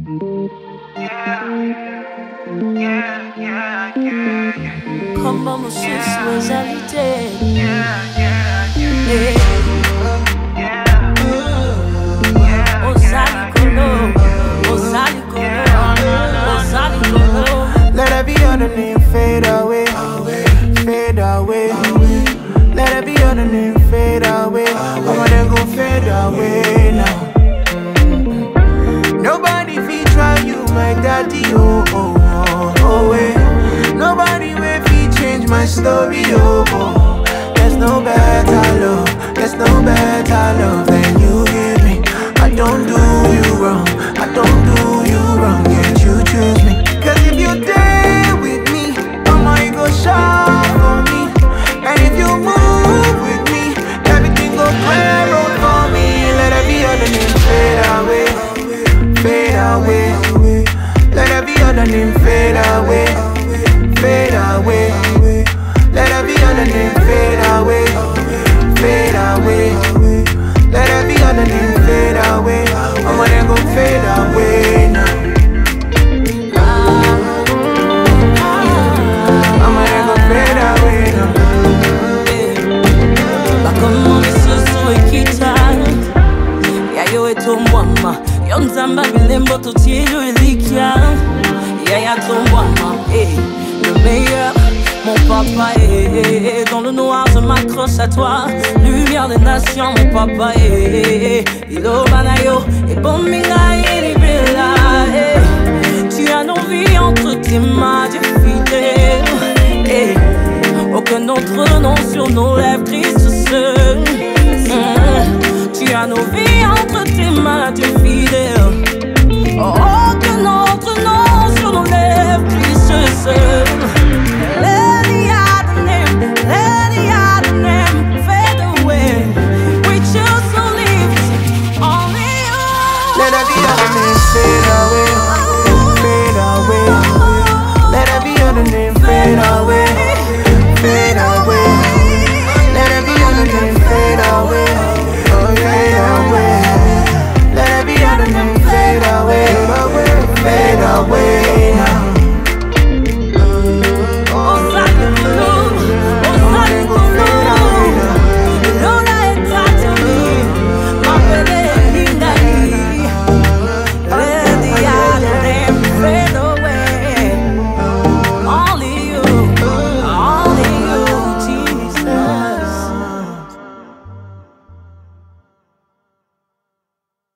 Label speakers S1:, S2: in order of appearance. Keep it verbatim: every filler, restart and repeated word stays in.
S1: Comment mon sensualité.
S2: Let every other name fade away, fade away. Let every other name fade away. I'm gonna go fade away now. Nobody fit try you, my daddy, oh, oh, oh, oh, wait. Nobody will fit change my story, oh, oh. There's no better love, there's no better love than you give me. I don't do you wrong, I don't do you wrong, yet you choose me. Cause if you're there with me, mama, you go shop for me. And if you move with me, everything go clear road for me. Let every other name fade away, fade away. Let every other name fade away, fade away. Let every other name fade away, fade away. Let every other name fade away. I'm gonna go fade away now. I'm gonna go fade away now.
S1: Bakomo misusu ekita ya yo etomwama yonzamba bilembo totielo elikia ya ya tomwama eh le meilleur mon papa eh dans le noir je m'accroche à toi lumière des nations mon papa eh ilo banayo et bombinga et bella eh tu as nos vies entre tes mains Dieu fidèle eh aucun autre nom sur nos lèvres, Christ seul. Mmh. Tu as nos vies entre tes mains, Dieu fidèle. Oh, aucun autre nom sur nos lèvres, Christ seul. Let the other name, let the other name fade away. We choose to live, only you.
S2: Let every other name fade away, fade away. Let every other name fade away. Fade away. Let every other name fade away. Oh, fade away. Let every other name fade away. Fade away.